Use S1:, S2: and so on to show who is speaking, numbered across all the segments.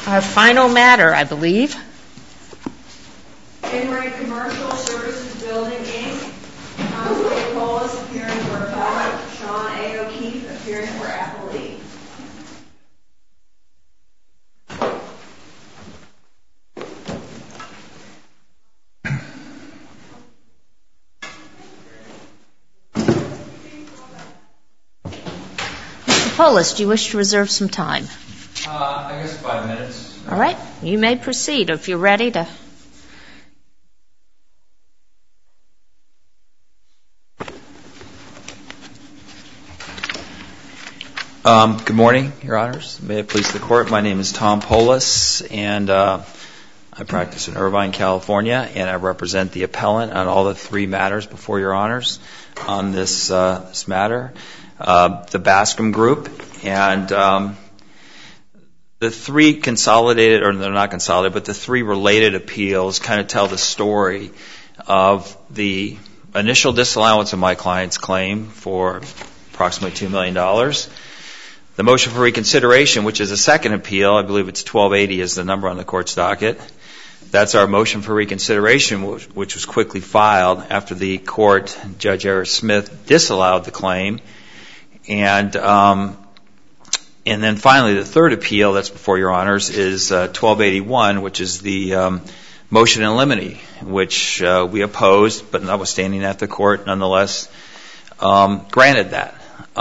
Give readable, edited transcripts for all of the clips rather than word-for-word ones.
S1: Our final matter, I believe.
S2: Henry Commercial Services Building, Inc. Thomas A. Polis appearing for appellant. Sean A. O'Keefe appearing for appellee.
S1: Mr. Polis, do you wish to reserve some time?
S3: I guess 5 minutes.
S1: All right. You may proceed if you're ready to.
S3: Good morning, Your Honors. May it please the Court. My name is Tom Polis, and I practice in Irvine, California, and I represent the appellant on all the three matters before Your Honors on this matter. The Bascom Group, and the three consolidated, or they're not consolidated, but the three related appeals kind of tell the story of the initial disallowance of my client's claim for approximately $2 million. The motion for reconsideration, which is a second appeal, I believe it's 1280 is the number on the court's docket. That's our motion for reconsideration, which was quickly filed after the court, Judge Eric Smith, disallowed the claim. And then finally, the third appeal that's before Your Honors is 1281, which is the motion in limine, which we opposed, but notwithstanding that, the court nonetheless granted that.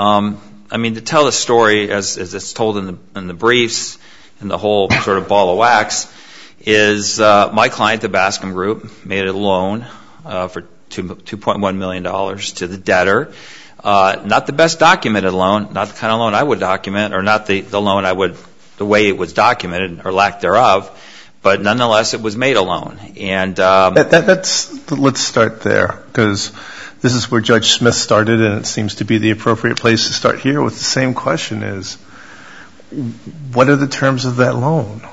S3: To tell the story as it's told in the briefs, and the whole sort of ball of wax, is my client, the Bascom Group, made a loan for $2.1 million to the debtor. Not the best documented loan, not the kind of loan I would document, or not the loan I would, the way it was documented, or lack thereof, but nonetheless it was made a loan. And
S4: let's start there, because this is where Judge Smith started, and it seems to be the appropriate place to start here with the same question is, what are the terms of that loan?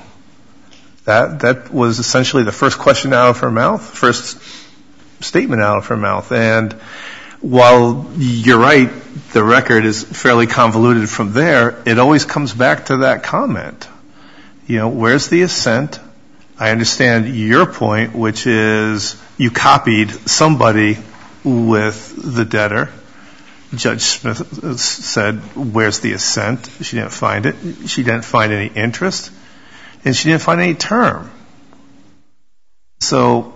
S4: That was essentially the first question out of her mouth, first statement out of her mouth. And while you're right, the record is fairly convoluted from there, it always comes back to that comment. You know, where's the assent? I understand your point, which is you copied somebody with the debtor. Judge Smith said, where's the assent? She didn't find it. She didn't find any interest. And she didn't find any term. So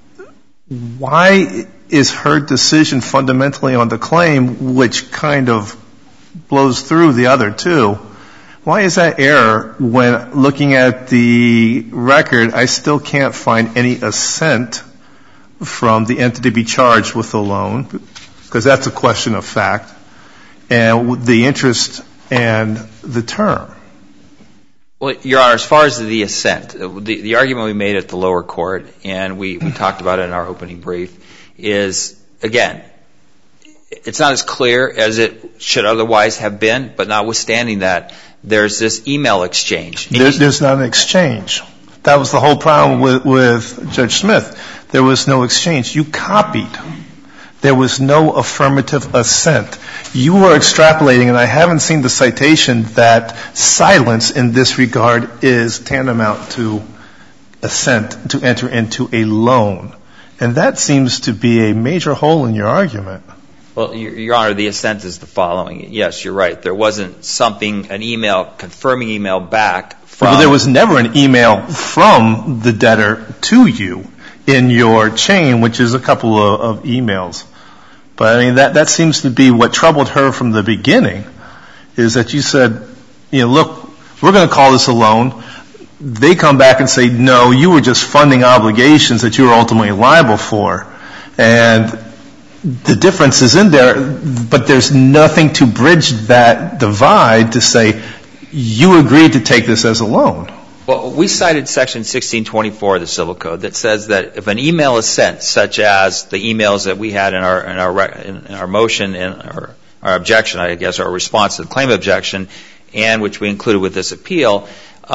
S4: why is her decision fundamentally on the claim, which kind of blows through the other two, why is that error when looking at the record, I still can't find any assent from the entity to be charged with the loan, because that's a question of fact, and the interest and the term?
S3: Well, Your Honor, as far as the assent, the argument we made at the lower court, and we talked about it in our opening brief, is, again, it's not as clear as it should otherwise have been, but notwithstanding that, there's this email exchange.
S4: There's not an exchange. That was the whole problem with Judge Smith. There was no exchange. You copied. There was no affirmative assent. You were extrapolating, and I haven't seen the citation that silence in this regard is tantamount to assent to enter into a loan. And that seems to be a major hole in your argument.
S3: Well, Your Honor, the assent is the following. Yes, you're right. There wasn't something, an email, confirming email back from...
S4: Well, there was never an email from the debtor to you in your chain, which is a couple of emails. But, I mean, that seems to be what troubled her from the beginning, is that you said, you know, look, we're going to call this a loan. They come back and say, no, you were just funding obligations that you were ultimately liable for. And the difference is in there, but there's nothing to bridge that divide to say you agreed to take this as a loan.
S3: Well, we cited Section 1624 of the Civil Code that says that if an email is sent, such as the emails that we had in our motion and our objection, I guess, our response to the claim objection, and which we included with this appeal,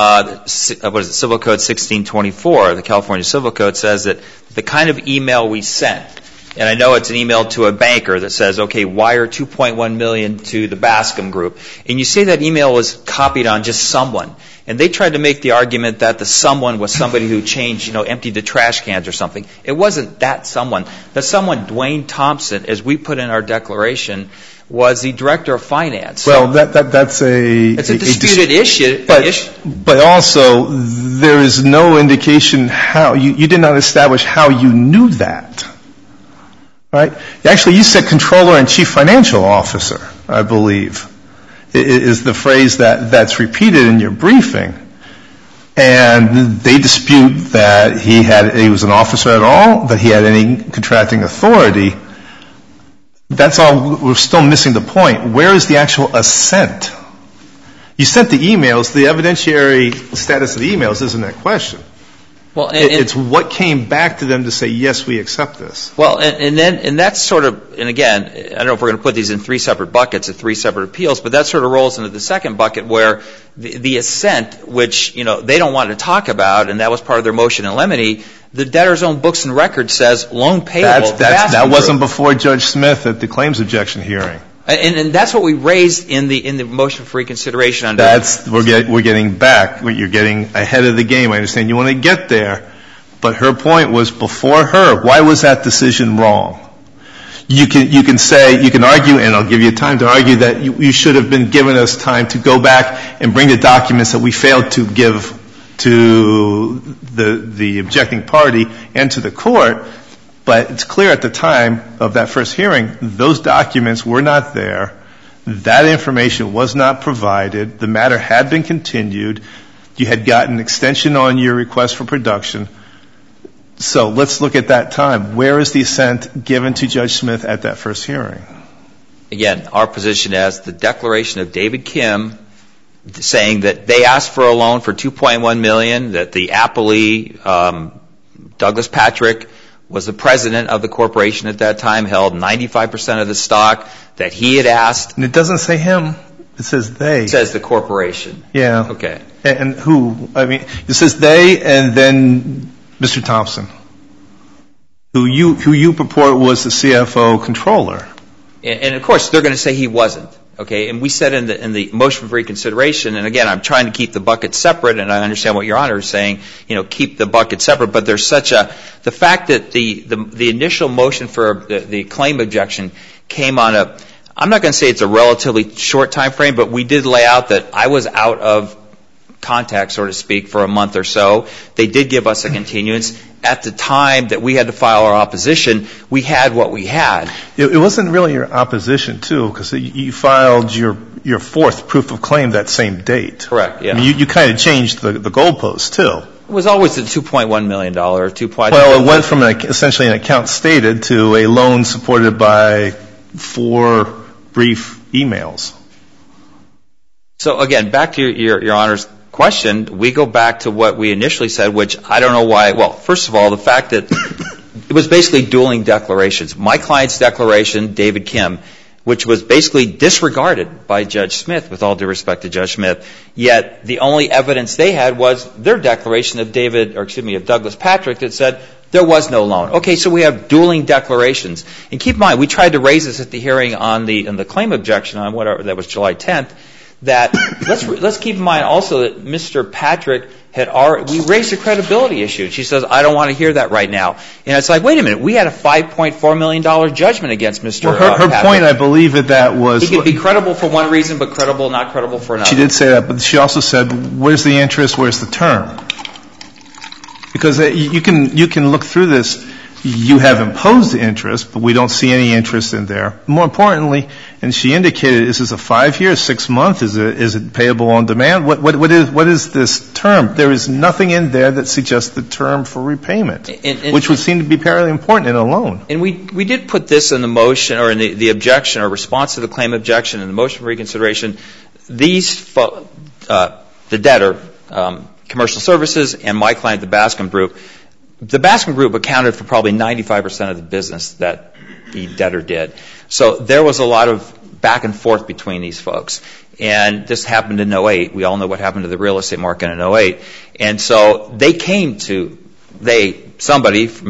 S3: Civil Code 1624, the California Civil Code, says that the kind of email we sent, and I know it's an email to a banker that says, okay, wire $2.1 million to the Bascom Group, and you say that email was copied on just someone, And they tried to make the argument that the someone was somebody who changed, emptied the trash cans or something. It wasn't that someone. The someone, Dwayne Thompson, as we put in our declaration, was the director of finance.
S4: Well, that's it's
S3: a disputed issue.
S4: But also, there is no indication how you did not establish how you knew that. Right? Actually, you said controller and chief financial officer, I believe, is the phrase that's repeated in your briefing. And they dispute that he was an officer at all, that he had any contracting authority. That's all. We're still missing the point. Where is the actual assent? You sent the emails. The evidentiary status of the emails isn't that question. Well, it's what came back to them to say, yes, we accept this.
S3: Well, and that's sort of, and again, I don't know if we're going to put these in three separate buckets of three separate appeals, but that sort of rolls into the second bucket where the assent, which, they don't want to talk about, and that was part of their motion in limine, the debtor's own books and records says loan payable.
S4: That wasn't before Judge Smith at the claims objection hearing.
S3: And that's what we raised in the motion for reconsideration.
S4: We're getting back. You're getting ahead of the game. I understand you want to get there, but her point was before her. Why was that decision wrong? You can argue, and I'll give you time to argue that you should have been given us time to go back and bring the documents that we failed to give to the objecting party and to the court. But it's clear at the time of that first hearing, those documents were not there. That information was not provided. The matter had been continued. You had gotten extension on your request for production. So let's look at that time. Where is the assent given to Judge Smith at that first hearing?
S3: Again, our position as the declaration of David Kim saying that they asked for a loan for $2.1 million, that the appellee, Douglas Patrick, was the president of the corporation at that time, held 95% of the stock, that he had asked.
S4: And it doesn't say him. It says they.
S3: It says the corporation.
S4: Yeah.
S3: Okay.
S4: And who? I mean, it says they and then Mr. Thompson, who you purport was the CFO controller.
S3: And of course, they're going to say he wasn't. Okay. And we said in the motion for reconsideration, and again, I'm trying to keep the buckets separate, and I understand what Your Honor is saying, keep the buckets separate, but there's the fact that the initial motion for the claim objection came on I'm not going to say it's a relatively short time frame, but we did lay out that I was out of contact, so to speak, for a month or so. They did give us a continuance. At the time that we had to file our opposition, we had what we had.
S4: It wasn't really your opposition, too, because you filed your fourth proof of claim that same date.
S3: Correct, yeah.
S4: I mean, you kind of changed the goalpost, too.
S3: It was always the $2.1 million.
S4: Well, it went from essentially an account stated to a loan supported by 4 brief emails.
S3: So, again, back to Your Honor's question, we go back to what we initially said, which I don't know why. Well, first of all, the fact that it was basically dueling declarations. My client's declaration, David Kim, which was basically disregarded by Judge Smith, with all due respect to Judge Smith, yet the only evidence they had was their declaration of Douglas Patrick that said there was no loan. Okay, so we have dueling declarations. And keep in mind, we tried to raise this at the hearing on the claim objection on whatever, that was July 10th, that let's keep in mind also that Mr. Patrick we raised a credibility issue. She says, I don't want to hear that right now. And it's like, wait a minute, we had a $5.4 million judgment against Mr. Patrick.
S4: Her point, I believe, that was...
S3: He could be credible for one reason, but not credible for another.
S4: She did say that, but she also said, where's the interest, where's the term? Because you can look through this. You have imposed the interest, but we don't see any interest in there. More importantly, and she indicated, is this a 5-year, 6-month? Is it payable on demand? What is this term? There is nothing in there that suggests the term for repayment, which would seem to be fairly important in a loan. And
S3: we did put this in the motion, or in the objection, or response to the claim objection in the motion for reconsideration. The debtor, Commercial Services, and my client, the Bascom Group. The Bascom Group accounted for probably 95% of the business that the debtor did. So there was a lot of back and forth between these folks. And this happened in 2008. We all know what happened to the real estate market in 2008. And so they came to, somebody from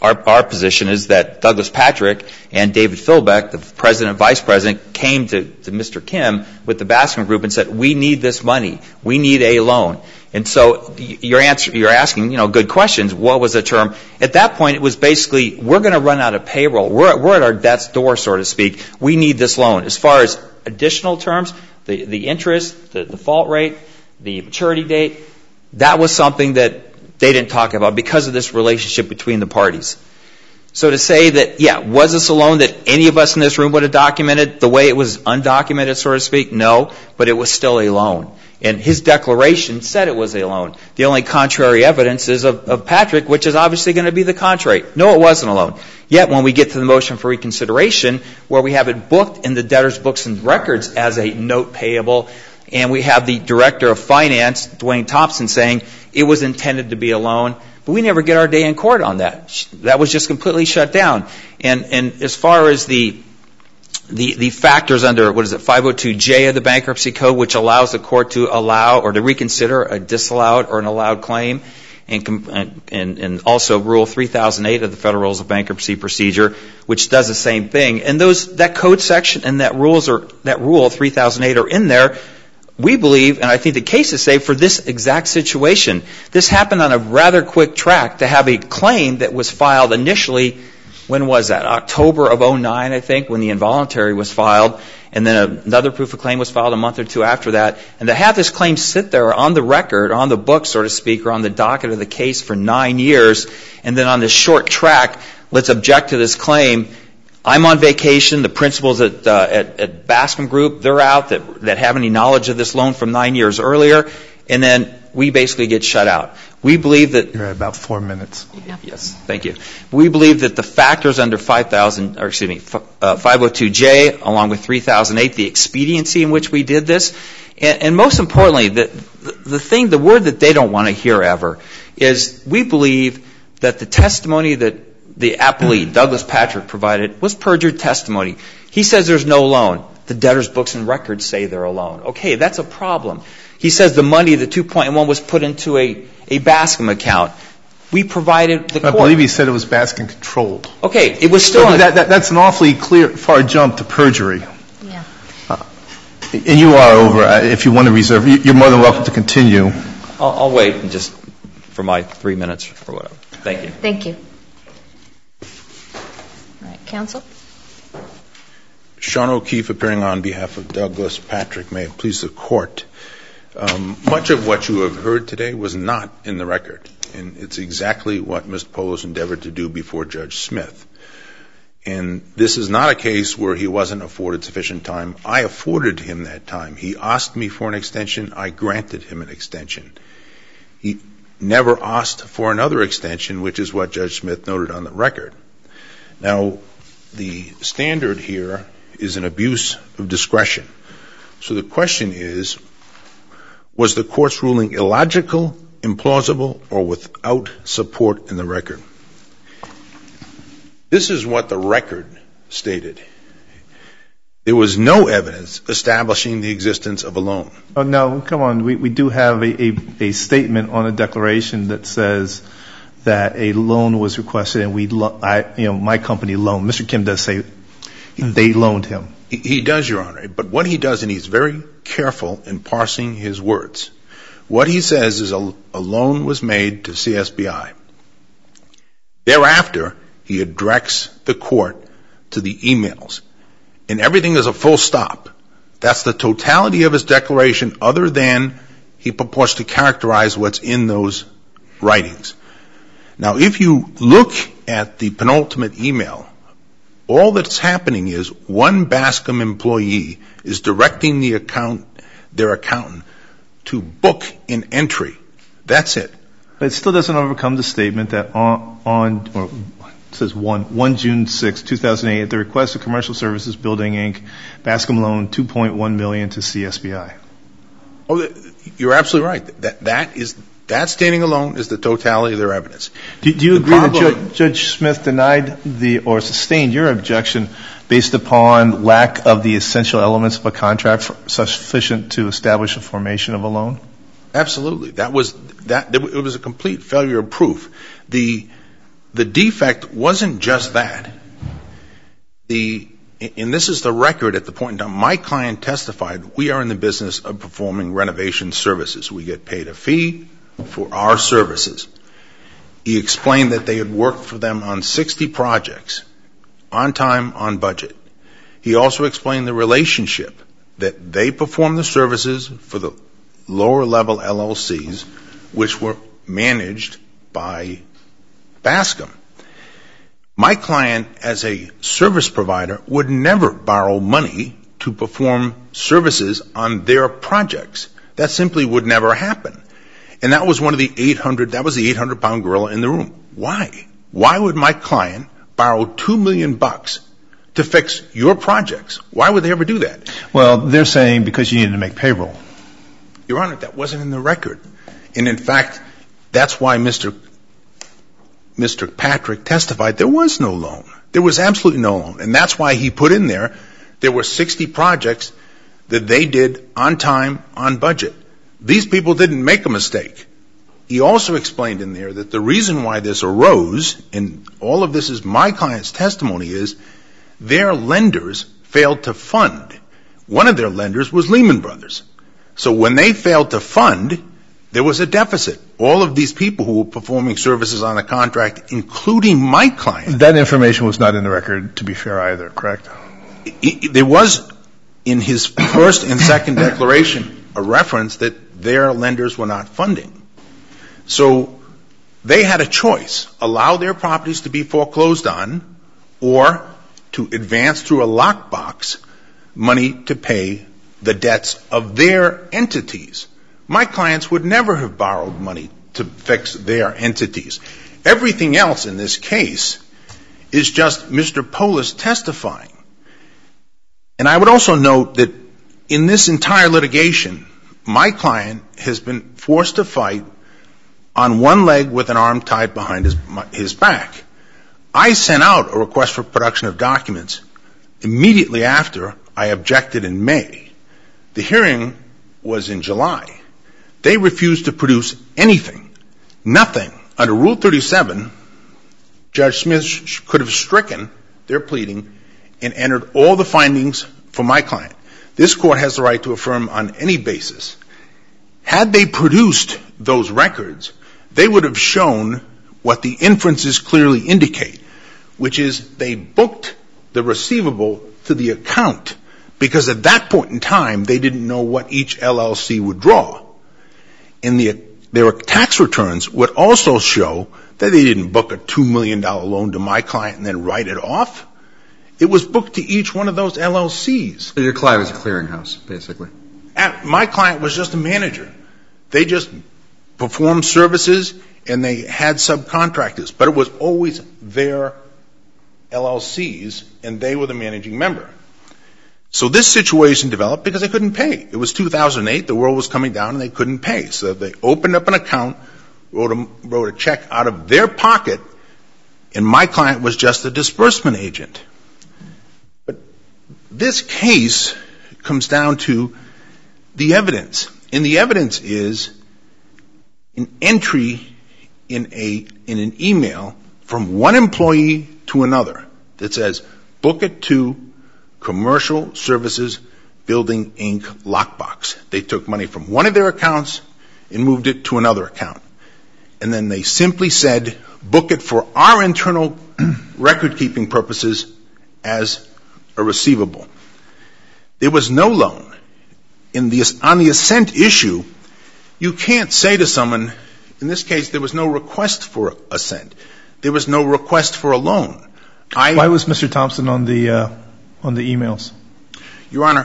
S3: our position is that Douglas Patrick and David Philbeck, the president and vice president, came to Mr. Kim with the Bascom Group and said, we need this money. We need a loan. And so you're asking, good questions. What was the term? At that point, it was basically, we're going to run out of payroll. We're at our death's door, so to speak. We need this loan. As far as additional terms, the interest, the default rate, the maturity date, that was something that they didn't talk about because of this relationship between the parties. So to say that, was this a loan that any of us in this room would have documented the way it was undocumented, so to speak? No, but it was still a loan. And his declaration said it was a loan. The only contrary evidence is of Patrick, which is obviously going to be the contrary. No, it wasn't a loan. Yet when we get to the motion for reconsideration, where we have it booked in the debtor's books and records as a note payable, and we have the director of finance, Dwayne Thompson, saying it was intended to be a loan, but we never get our day in court on that. That was just completely shut down. And as far as the factors under, 502J of the Bankruptcy Code, which allows the court to allow or to reconsider a disallowed or an allowed claim, and also Rule 3008 of the Federal Rules of Bankruptcy Procedure, which does the same thing. And that code section and that Rule 3008 are in there, we believe, and I think the cases say, for this exact situation. This happened on a rather quick track to have a claim that was filed initially. When was that? October of 2009, I think, when the involuntary was filed. And then another proof of claim was filed a month or two after that. And to have this claim sit there on the record, on the book, so to speak, or on the docket of the case for 9 years, and then on this short track, let's object to this claim. I'm on vacation. The principals at Bascom Group, they're out that have any knowledge of this loan from 9 years earlier. And then we basically get shut out. We believe that...
S4: You're at about 4 minutes.
S3: Yes, thank you. We believe that the factors under 502J, along with 3008, the expediency in which we did this, and most importantly, the word that they don't want to hear ever, is we believe that the testimony that the appellee, Douglas Patrick, provided was perjured testimony. He says there's no loan. The debtor's books and records say they're a loan. Okay, that's a problem. He says the money, the 2.1, was put into a Bascom account. We provided the court.
S4: I believe he said it was Bascom controlled.
S3: Okay, it was still...
S4: That's an awfully far jump to perjury.
S1: Yeah.
S4: And you are over. If you want to reserve, you're more than welcome to continue.
S3: I'll wait just for my 3 minutes or whatever. Thank you.
S1: Thank you. All right, counsel?
S5: Sean O'Keefe, appearing on behalf of Douglas Patrick. May it please the court. Much of what you have heard today was not in the record, and it's exactly what Mr. Polos endeavored to do before Judge Smith. And this is not a case where he wasn't afforded sufficient time. I afforded him that time. He asked me for an extension. I granted him an extension. He never asked for another extension, which is what Judge Smith noted on the record. Now, the standard here is an abuse of discretion. So the question is, was the court's ruling illogical, implausible, or without support in the record? This is what the record stated. There was no evidence establishing the existence of a loan.
S4: Oh, no, come on. We do have a statement on a declaration that says that a loan was requested and my company loaned. Mr. Kim does say they loaned him.
S5: He does, Your Honor. But what he does, and he's very careful in parsing his words, what he says is a loan was made to CSBI. Thereafter, he directs the court to the emails. And everything is a full stop. That's the totality of his declaration, other than he purports to characterize what's in those writings. Now, if you look at the penultimate email, all that's happening is one Bascom employee is directing their accountant to book an entry. That's it.
S4: But it still doesn't overcome the statement that it says 1 June 6, 2008, at the request of Commercial Services Building, Inc., Bascom loaned $2.1 million to CSBI.
S5: Oh, you're absolutely right. That standing alone is the totality of their evidence.
S4: Do you agree that Judge Smith denied or sustained your objection based upon lack of the essential elements of a contract sufficient to establish a formation of a loan?
S5: Absolutely. It was a complete failure of proof. The the defect wasn't just that. And this is the record at the point in time. My client testified, we are in the business of performing renovation services. We get paid a fee for our services. He explained that they had worked for them on 60 projects, on time, on budget. He also explained the relationship that they perform the services for the lower level LLCs, which were managed by Bascom. My client, as a service provider, would never borrow money to perform services on their projects. That simply would never happen. And that was the 800-pound gorilla in the room. Why? Why would my client borrow $2 million to fix your projects? Why would they ever do that?
S4: Well, they're saying because you needed to make payroll.
S5: Your Honor, that wasn't in the record. And in fact, that's why Mr. Patrick testified there was no loan. There was absolutely no loan. And that's why he put in there were 60 projects that they did on time, on budget. These people didn't make a mistake. He also explained in there that the reason why this arose, and all of this is my client's testimony, is their lenders failed to fund. One of their lenders was Lehman Brothers. So when they failed to fund, there was a deficit. All of these people who were performing services on the contract, including my client.
S4: That information was not in the record, to be fair, either, correct?
S5: There was, in his first and second declaration, a reference that their lenders were not funding. So they had a choice: allow their properties to be foreclosed on, or to advance through a lockbox money to pay the debts of their entities. My clients would never have borrowed money to fix their entities. Everything else in this case is just Mr. Polis testifying. And I would also note that in this entire litigation, my client has been forced to fight on one leg with an arm tied behind his back. I sent out a request for production of documents immediately after I objected in May. The hearing was in July. They refused to produce anything, nothing. Under Rule 37, Judge Smith could have stricken their pleading and entered all the findings for my client. This court has the right to affirm on any basis. Had they produced those records, they would have shown what the inferences clearly indicate, which is they booked the receivable to the account because at that point in time they didn't know what each LLC would draw. And their tax returns would also show that they didn't book a $2 million loan to my client and then write it off. It was booked to each one of those LLCs.
S6: So your client was a clearinghouse, basically.
S5: My client was just a manager. They just performed services and they had subcontractors. But it was always their LLCs and they were the managing member. So this situation developed because they couldn't pay. It was 2008. The world was coming down and they couldn't pay. So they opened up an account, wrote a check out of their pocket, and my client was just a disbursement agent. But this case comes down to the evidence. And the evidence is an entry in an email from one employee to another that says, book it to Commercial Services Building, Inc. lockbox. They took money from one of their accounts and moved it to another account. And then they simply said, book it for our internal record-keeping purposes as a receivable. There was no loan. On the assent issue, you can't say to someone, in this case, there was no request for assent. There was no request for a loan.
S4: Why was Mr. Thompson on the emails?
S5: Your Honor,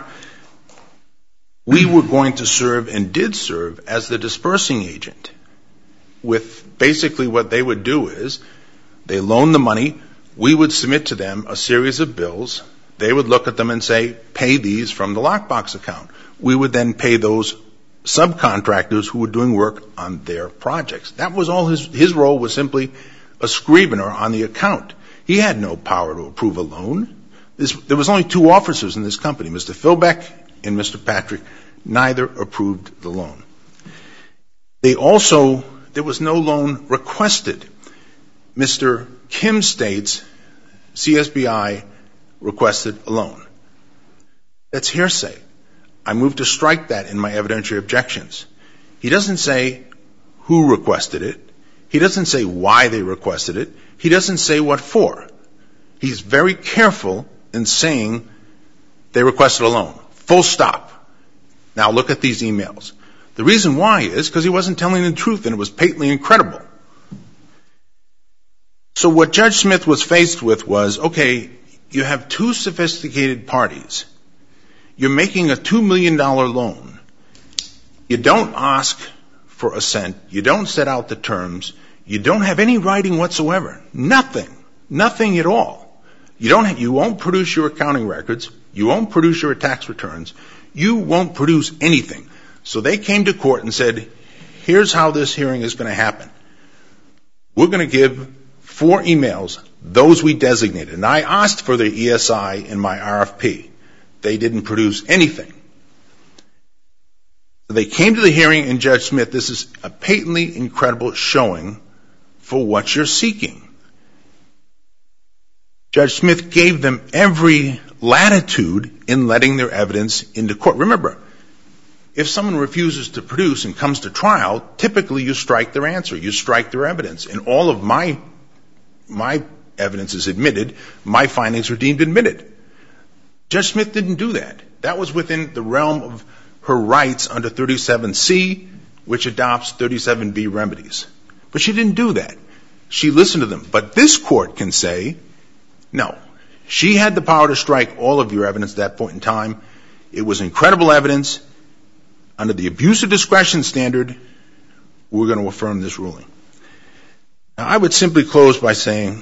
S5: we were going to serve and did serve as the dispersing agent. With basically what they would do is they loan the money. We would submit to them a series of bills. They would look at them and say, pay these from the lockbox account. We would then pay those subcontractors who were doing work on their projects. That was all his role was simply a scrivener on the account. He had no power to approve a loan. There was only two officers in this company, Mr. Philbeck and Mr. Patrick. Neither approved the loan. There was no loan requested. Mr. Kim states CSBI requested a loan. That's hearsay. I moved to strike that in my evidentiary objections. He doesn't say who requested it. He doesn't say why they requested it. He doesn't say what for. He's very careful in saying they requested a loan. Full stop. Now look at these emails. The reason why is because he wasn't telling the truth, and it was patently incredible. So what Judge Smith was faced with was, okay, you have two sophisticated parties. You're making a $2 million loan. You don't ask for assent. You don't set out the terms. You don't have any writing whatsoever. Nothing. Nothing at all. You won't produce your accounting records. You won't produce your tax returns. You won't produce anything. So they came to court and said, here's how this hearing is going to happen. We're going to give 4 emails, those we designated. And I asked for the ESI in my RFP. They didn't produce anything. They came to the hearing, and Judge Smith, this is a patently incredible showing for what you're seeking. Judge Smith gave them every latitude in letting their evidence into court. Remember, if someone refuses to produce and comes to trial, typically you strike their answer. You strike their evidence. And all of my evidence is admitted. My findings are deemed admitted. Judge Smith didn't do that. That was within the realm of her rights under 37C, which adopts 37B remedies. But she didn't do that. She listened to them. But this court can say, no. She had the power to strike all of your evidence at that point in time. It was incredible evidence. Under the abuse of discretion standard, we're going to affirm this ruling. Now, I would simply close by saying,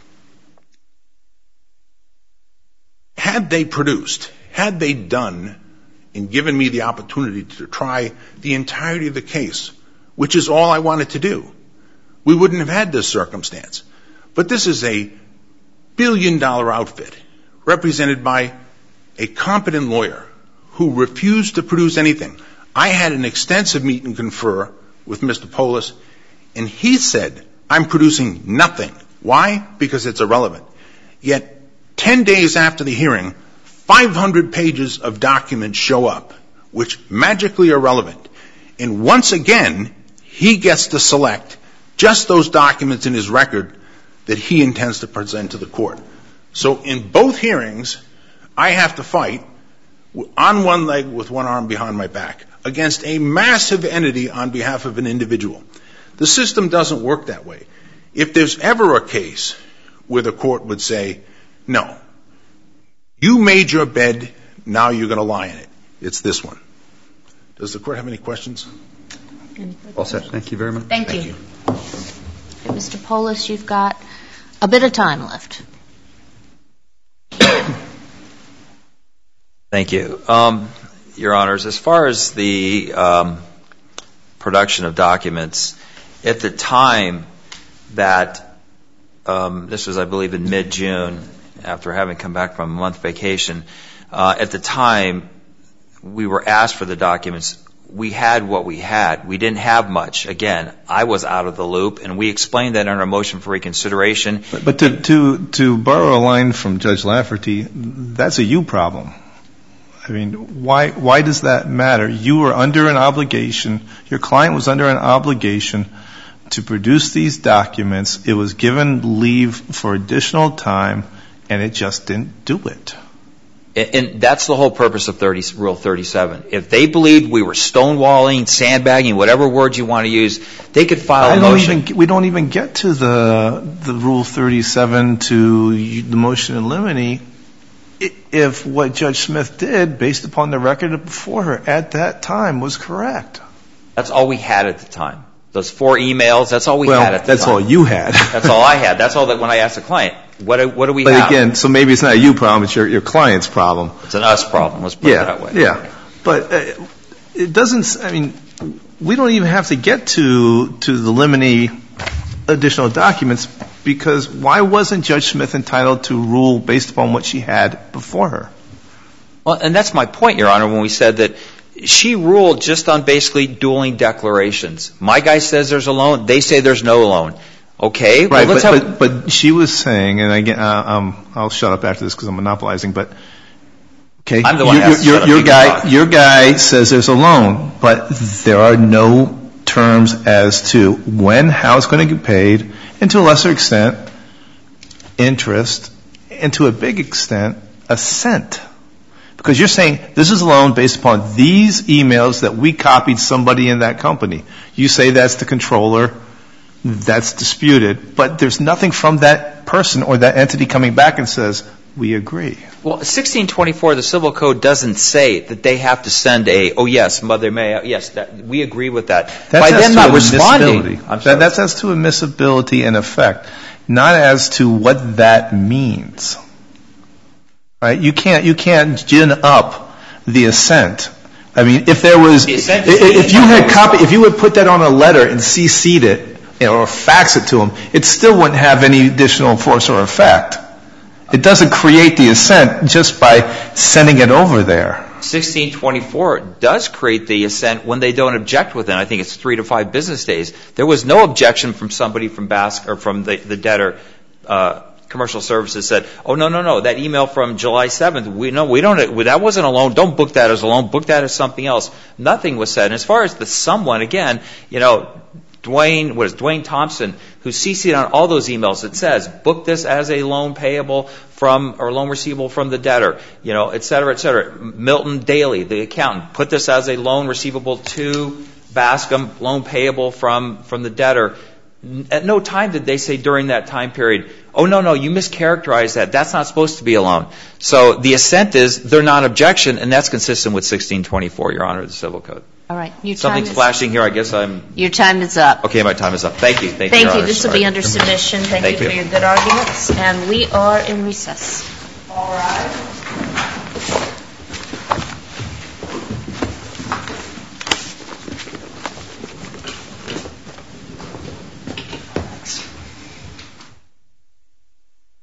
S5: had they produced, had they done and given me the opportunity to try the entirety of the case, which is all I wanted to do, we wouldn't have had this circumstance. But this is a billion-dollar outfit represented by a competent lawyer who refused to produce anything. I had an extensive meet and confer with Mr. Polis, and he said, I'm producing nothing. Why? Because it's irrelevant. Yet 10 days after the hearing, 500 pages of documents show up, which magically are relevant. And once again, he gets to select just those documents in his record that he intends to present to the court. So in both hearings, I have to fight on one leg with one arm behind my back against a massive entity on behalf of an individual. The system doesn't work that way. If there's ever a case where the court would say, no, you made your bed, now you're going to lie in it, it's this one. Does the court have any questions?
S6: All set. Thank you very much.
S1: Thank you. Mr. Polis, you've got a bit of time left.
S3: Thank you. Your Honors, as far as the production of documents, at the time that this was, I believe, in mid-June, after having come back from a month vacation, at the time we were asked for the documents. We had what we had. We didn't have much. Again, I was out of the loop, and we explained that in our motion for reconsideration.
S4: But to borrow a line from Judge Lafferty, that's a you problem. I mean, why does that matter? You were under an obligation, your client was under an obligation to produce these documents. It was given leave for additional time, and it just didn't do it.
S3: And that's the whole purpose of Rule 37. If they believed we were stonewalling, sandbagging, whatever words you want to use, they could file a motion.
S4: We don't even get to the Rule 37 to the motion in limine if what Judge Smith did, based upon the record before her at that time, was correct.
S3: That's all we had at the time. Those 4 emails, that's all we had at the time.
S4: That's all you had.
S3: That's all I had. That's all that when I asked the client, what do we have?
S4: But again, so maybe it's not a you problem, it's your client's problem.
S3: It's an us problem, let's put it that way.
S4: Yeah, but it doesn't, I mean, we don't even have to get to the limine additional documents, because why wasn't Judge Smith entitled to rule based upon what she had before her?
S3: Well, and that's my point, Your Honor, when we said that she ruled just on basically dueling declarations. My guy says there's a loan. They say there's no loan. Okay. Well,
S4: Right, but she was saying, and again, I'll shut up after this because I'm monopolizing, but okay,
S3: I'm the one who has to shut up.
S4: your guy says there's a loan, but there are no terms as to when, how it's going to get paid, and to a lesser extent, interest, and to a big extent, assent. Because you're saying this is a loan based upon these emails that we copied somebody in that company. You say that's the controller. That's disputed. But there's nothing from that person or that entity coming back and says, we agree.
S3: Well, 1624 of the Civil Code doesn't say that they have to send yes, Mother May, yes, we agree with that.
S4: By
S3: them not responding.
S4: That's as to admissibility and effect, not as to what that means. Right? You can't gin up the assent. I mean, if you had put that on a letter and CC'd it, or faxed it to them, it still wouldn't have any additional force or effect. It doesn't create the assent just by sending it over there.
S3: 1624 does create the assent when they don't object within, I think it's 3 to 5 business days. There was no objection from somebody from or from the debtor. Commercial Services said, no, that email from July 7th, that wasn't a loan. Don't book that as a loan. Book that as something else. Nothing was said. And as far as the someone, again, Dwayne Thompson, who CC'd on all those emails, it says, book this as a loan payable from, or loan receivable from the debtor, et cetera, et cetera. Milton Daly, the accountant, put this as a loan receivable to Bascom, loan payable from the debtor. At no time did they say during that time period, no, you mischaracterized that. That's not supposed to be a loan. So the assent is they're non-objection, and that's consistent with 1624, Your Honor, the Civil Code.
S1: All right.
S3: Something's flashing here. I guess
S1: Your time is up.
S3: Okay, my time is up. Thank you.
S1: Thank you. This will be under submission. Thank you for your good arguments. And we are in recess.
S2: All rise.